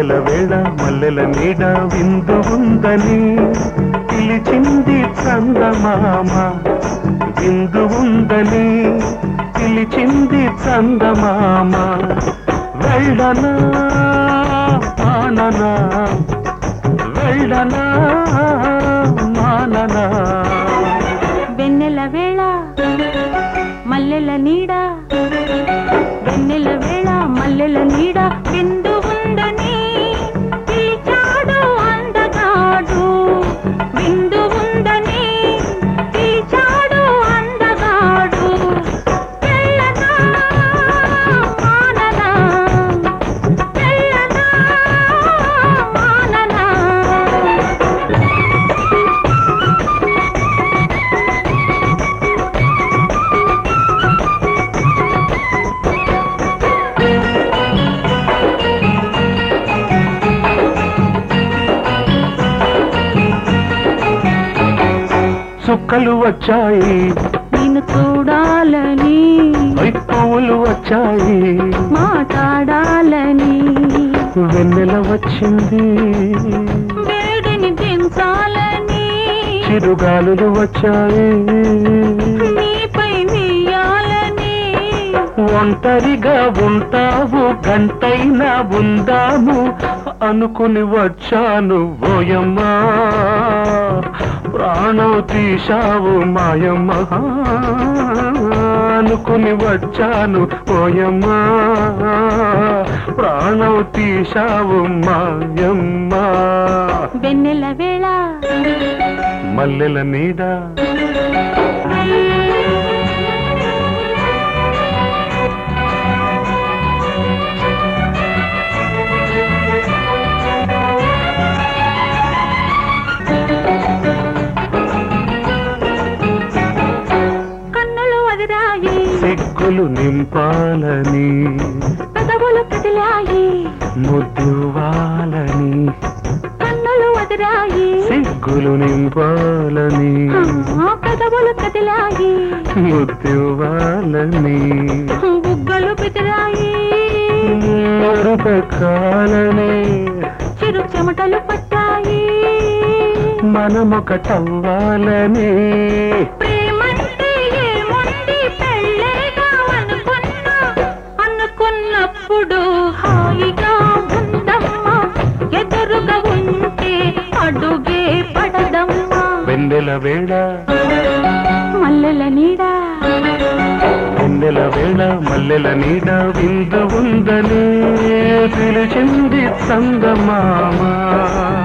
వెన్నెల వేళ మల్లెల నీడ విందు ఉందని పిలిచింది చందమామ. విందు ఉందని పిలిచింది చందమామ. వెళ్ళనా మాననా, వెళ్ళనా మాననా. వెన్నెల వేళ మల్లెల నీడ, వెన్నెల వేళ మల్లెల నీడ విందు ఉందని పిలిచాడు అందగాడు. విందు ఉందని పిలిచాడు అందగాడు. వెళ్ళనా మాననా, వెళ్ళనా మాననా. చుక్కలు వచ్చాయి నిన్ను చూడాలని, పువ్వులు వచ్చాయి మాట్లాడాలని. వెన్నెల వచ్చింది వేడిని దించాలని, చిరుగాలులు వచ్చాయి నీపై వేయాలని. ఒంటరిగా ఉంటావు గంటైనా ఉందాము అనుకుని వచ్చాను ఓయమ్మా. ప్రాణం తీశావు మాయమ్మ అనుకుని వచ్చాను ఓయమ్మా. ప్రాణం తీశావు మాయమ్మ. వెన్నెల వేళ మల్లెల నీడ, సిగ్గులు నింపాలని, పెదవులు కదిలాయి ముద్దువాలని. కన్నులు వదిలాయి సిగ్గులు నింపాలని, పెదవులు కదిలాయి ముద్దువాలని. బుగ్గలు బెదిరాయి మరుపకాలని, చిరు చెమటలు పట్టాయి మనమొకటవ్వాలని. ప్రేమంటే ఏముంది పెళ్ళేగా అనుకున్నా, అనుకున్నప్పుడు హాయిగా ఉందమ్మా. ఎదురుగా ఉంటే అడుగే పడదమ్మా. వెన్నెల వేళ మల్లెల నీడ, వెన్నెల వేళ మల్లెల నీడ విందు ఉందని పిలిచింది చందమామ.